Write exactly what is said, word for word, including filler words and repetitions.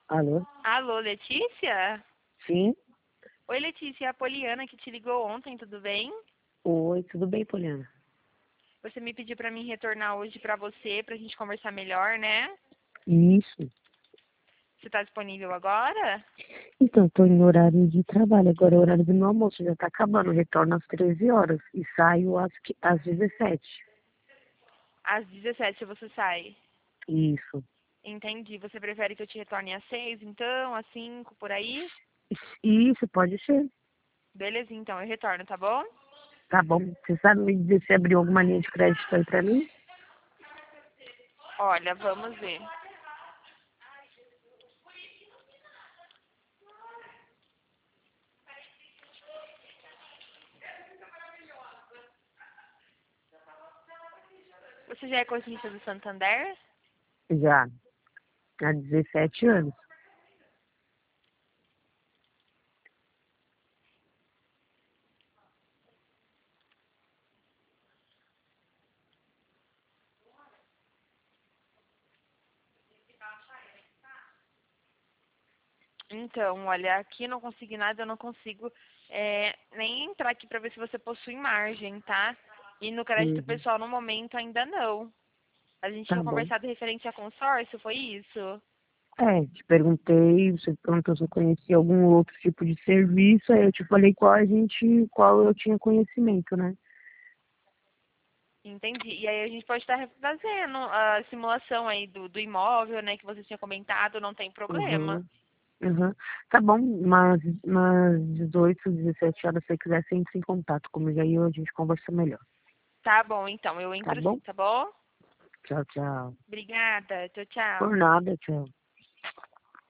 Alô? Alô, Letícia? Sim? Oi, Letícia, é a Poliana que te ligou ontem, tudo bem? Oi, tudo bem, Poliana? Você me pediu pra mim retornar hoje pra você, pra gente conversar melhor, né? Isso. Você tá disponível agora? Então, tô em horário de trabalho. Agora é o horário do meu almoço. Já tá acabando. Retorno às treze horas. E saio às, qui- às dezessete. Às dezessete você sai. Isso. Entendi. Você prefere que eu te retorne às seis, então? Às cinco, por aí? Isso, pode ser. Beleza, então, eu retorno, tá bom? Tá bom. Você sabe me dizer se abriu alguma linha de crédito aí pra mim? Olha, vamos ver. Você já é cotista do Santander? Já. Há dezessete anos. Então, olha, aqui no Consignado eu não consigo é, nem entrar aqui pra ver se você possui margem, tá? E no crédito Uhum. pessoal, no momento, ainda não. A gente Tá tinha bom. conversado referente a consórcio, foi isso? É, te perguntei, você perguntou se eu conhecia algum outro tipo de serviço, aí eu te falei qual a gente, qual eu tinha conhecimento, né? Entendi. E aí a gente pode estar fazendo a simulação aí do, do imóvel, né, que você tinha comentado, não tem problema. Uhum, uhum. Tá bom, mas, mas dezoito, dezessete horas, se você quiser, você entra em contato comigo aí, a gente conversa melhor. Tá bom, então, eu Tá entro sim, bom? tá bom? Tchau, tchau. Obrigada, tchau, Por tchau. nada, tchau.